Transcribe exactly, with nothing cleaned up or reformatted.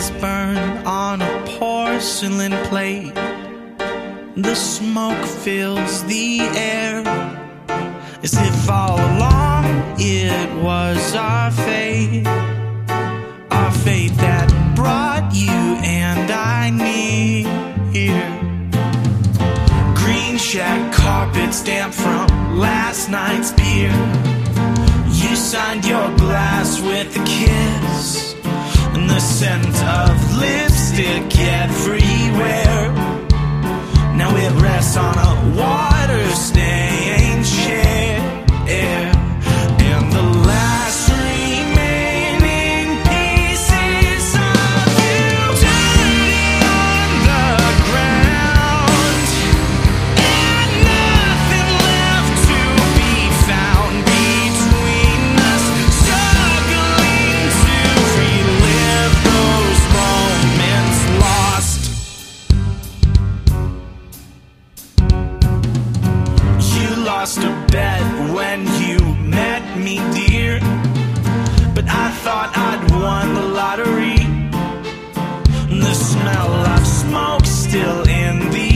candles burn on a porcelain plate. The smoke fills the air, as if all along it was our fate. Our fate that brought you and I near. Green shack carpets damp from last night's beer. You signed your glass with a kiss, and the scent of lipstick everywhere. Now it rests on a water-stained chair, and the last remaining pieces of you dirty on the ground, and nothing left to be found between us, struggling to relive those moments lost. You lost a bet when you met me, dear, but I thought I'd won the lottery. The smell of smoke still in the